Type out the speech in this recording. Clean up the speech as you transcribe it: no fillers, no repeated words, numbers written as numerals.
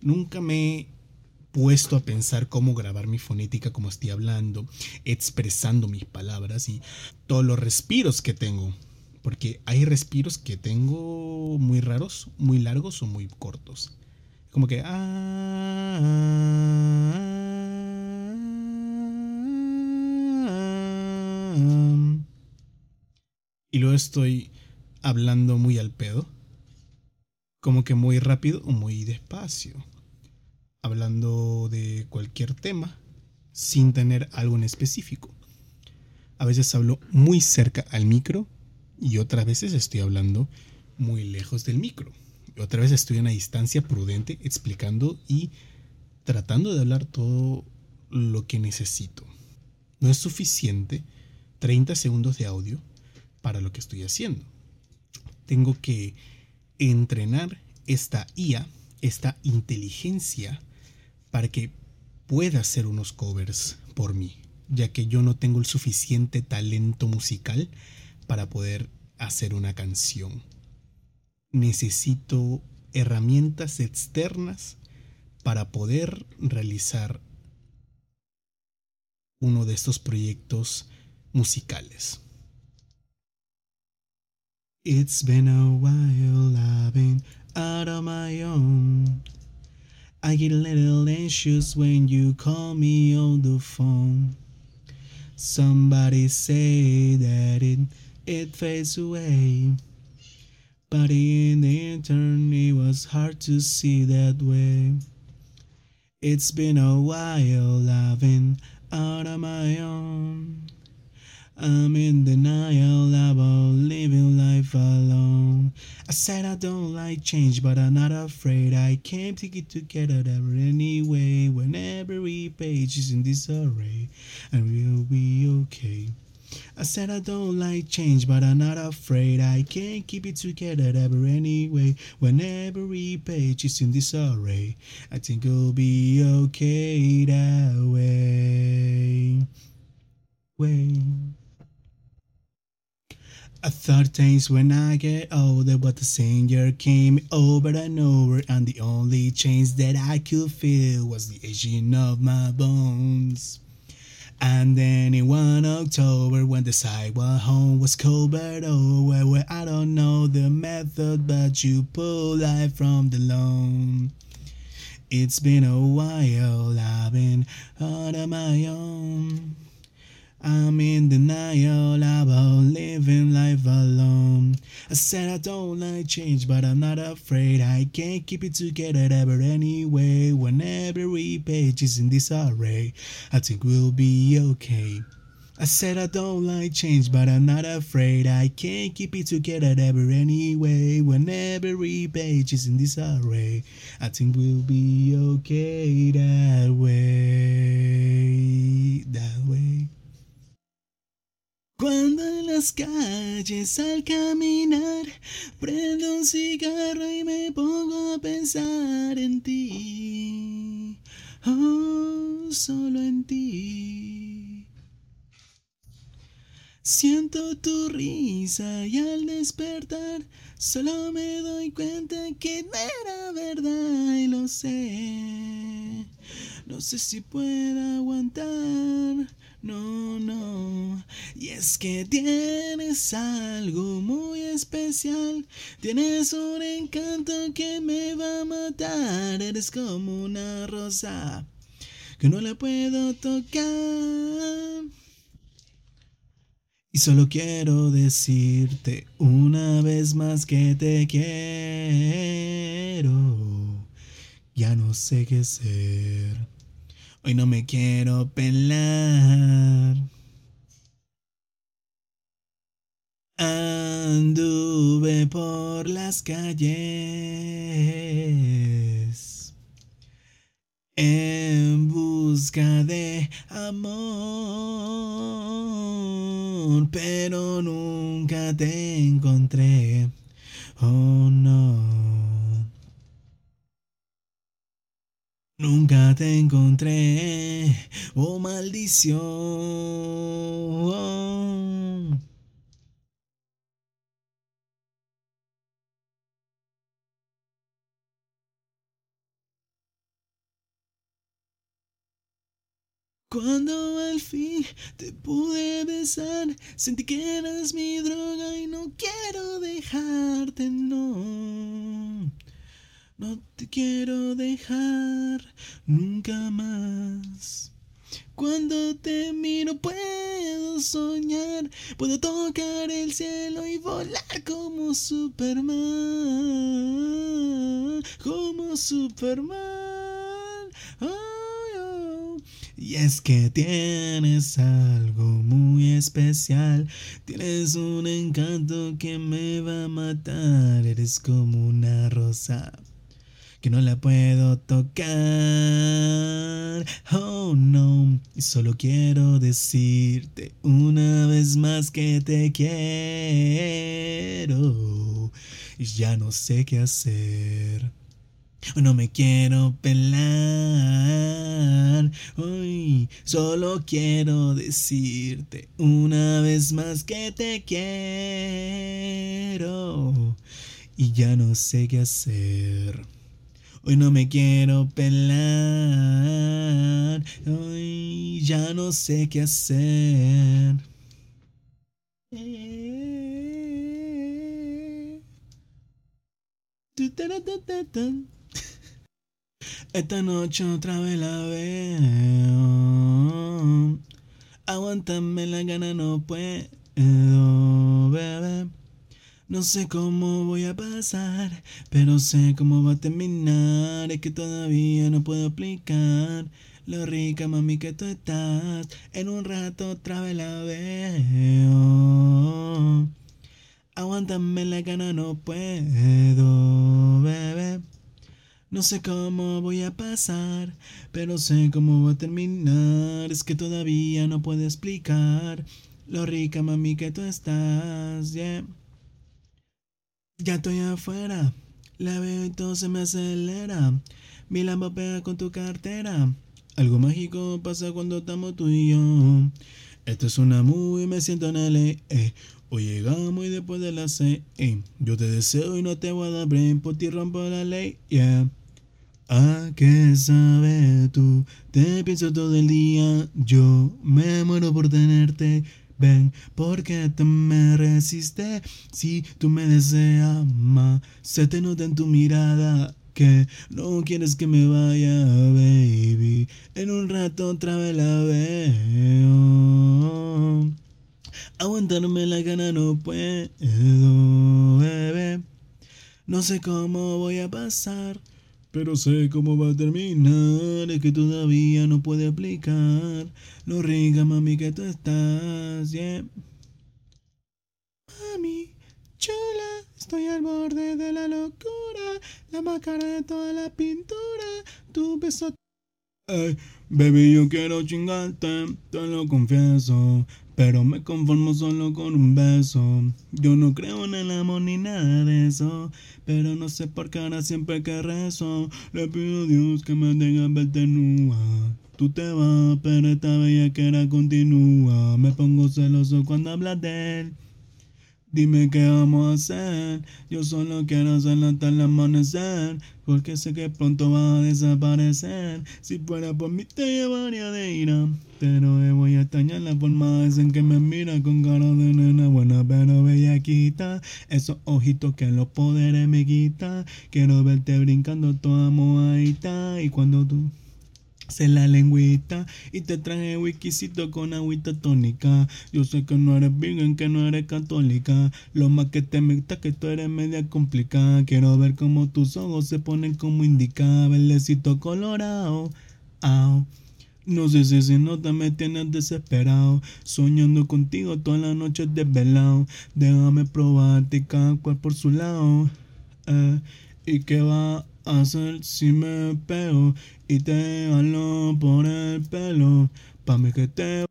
Nunca me he puesto a pensar cómo grabar mi fonética, como estoy hablando, expresando mis palabras y todos los respiros que tengo. Porque hay respiros que tengo muy raros, muy largos o muy cortos. Como que... y luego estoy hablando muy al pedo. Como que muy rápido o muy despacio. Hablando de cualquier tema sin tener algo en específico. A veces hablo muy cerca al micro y otras veces estoy hablando muy lejos del micro. Y otra vez estoy a una distancia prudente explicando y tratando de hablar todo lo que necesito. No es suficiente 30 segundos de audio para lo que estoy haciendo. Tengo que entrenar esta IA, esta inteligencia, para que pueda hacer unos covers por mí, ya que yo no tengo el suficiente talento musical para poder hacer una canción. Necesito herramientas externas para poder realizar uno de estos proyectos musicales. It's been a while, I've been out on my own. I get a little anxious when you call me on the phone. Somebody say that it fades away. But in the intern it was hard to see that way. It's been a while, I've been out on my own. I'm in denial about living life alone. I said I don't like change, but I'm not afraid. I can't take it together ever anyway. When every page is in disarray, and we'll be okay. I said I don't like change, but I'm not afraid. I can't keep it together ever anyway. When every page is in disarray, I think we'll be okay that way. I thought times when I get older, but the singer came over and over, and the only change that I could feel was the aging of my bones. And then in one October, when the sidewalk home was covered over, well, I don't know the method, but you pull life from the loan. It's been a while, I've been out on my own. I'm in denial about living life alone. I said I don't like change, but I'm not afraid. I can't keep it together ever anyway. When every page is in disarray, I think we'll be okay. I said I don't like change, but I'm not afraid. I can't keep it together ever anyway. When every page is in disarray, I think we'll be okay that way. That way. Cuando en las calles al caminar prendo un cigarro y me pongo a pensar en ti, oh, solo en ti. Siento tu risa y al despertar solo me doy cuenta que no era verdad y lo sé. No sé si pueda aguantar, no. Y es que tienes algo muy especial. Tienes un encanto que me va a matar. Eres como una rosa que no la puedo tocar. Y solo quiero decirte una vez más que te quiero. Ya no sé qué ser. Hoy no me quiero pelar. Anduve por las calles en busca de amor, pero nunca te encontré. Oh no. Nunca te encontré. Oh maldición. Cuando al fin te pude besar, sentí que eras mi droga y no quiero dejarte, no. No te quiero dejar nunca más. Cuando te miro puedo soñar, puedo tocar el cielo y volar como Superman, como Superman. Oh, oh. Y es que tienes algo muy especial, tienes un encanto que me va a matar, eres como una rosa que no la puedo tocar. Oh no, y solo quiero decirte una vez más que te quiero. Y ya no sé qué hacer. No me quiero pelar. Hoy solo quiero decirte una vez más que te quiero. Y ya no sé qué hacer. Hoy no me quiero pelar. Hoy ya no sé qué hacer. Esta noche otra vez la veo. Aguántame la gana, no puedo, bebé. No sé cómo voy a pasar, pero sé cómo va a terminar. Es que todavía no puedo explicar lo rica, mami, que tú estás. En un rato otra vez la veo. Aguántame la gana, no puedo, bebé. No sé cómo voy a pasar, pero sé cómo va a terminar. Es que todavía no puedo explicar lo rica, mami, que tú estás, yeah. Ya estoy afuera, la veo y todo se me acelera. Mi Lambo pega con tu cartera. Algo mágico pasa cuando estamos tú y yo. Esto es una movie, me siento en LA. Hoy llegamos y después de las 6. Yo te deseo y no te voy a dar brain. Por ti rompo la ley, yeah. ¿A qué sabes tú? Te pienso todo el día. Yo me muero por tenerte. Ven, porque te me resiste. Si tú me deseas más, se te nota en tu mirada que no quieres que me vaya, baby. En un rato otra vez la veo. Aguantarme la gana no puedo, bebé. No sé cómo voy a pasar, pero sé cómo va a terminar. Es que todavía no puedo explicar lo rica, mami, que tú estás, yeah. Mami, chula, estoy al borde de la locura. La más cara de toda la pintura. Tu beso. Ay, baby, yo quiero chingarte, te lo confieso. Pero me conformo solo con un beso. Yo no creo en el amor ni nada de eso. Pero no sé por qué ahora siempre que rezo le pido a Dios que me deje verte nua. Tú te vas, pero esta bellaquera continúa. Me pongo celoso cuando hablas de él. Dime qué vamos a hacer. Yo solo quiero hacerlo hasta el amanecer. Porque sé que pronto va a desaparecer. Si fuera por mí te llevaría de ira. Pero voy a extrañar la forma en que me mira con cara de nena buena pero bellaquita. Esos ojitos que los poderes me quitan. Quiero verte brincando toda mojadita. Y cuando tú se la lengüita y te traje whiskycito con agüita tónica. Yo sé que no eres virgen, que no eres católica. Lo más que te meta que tú eres media complicada. Quiero ver cómo tus ojos se ponen como indica. Verdecito colorado. Au. No sé si se nota, me tienes desesperado. Soñando contigo todas las noches desvelado. Déjame probarte cada cual por su lado. ¿Y qué va a hacer si me pego y te jalo por el pelo? Pa' mí que te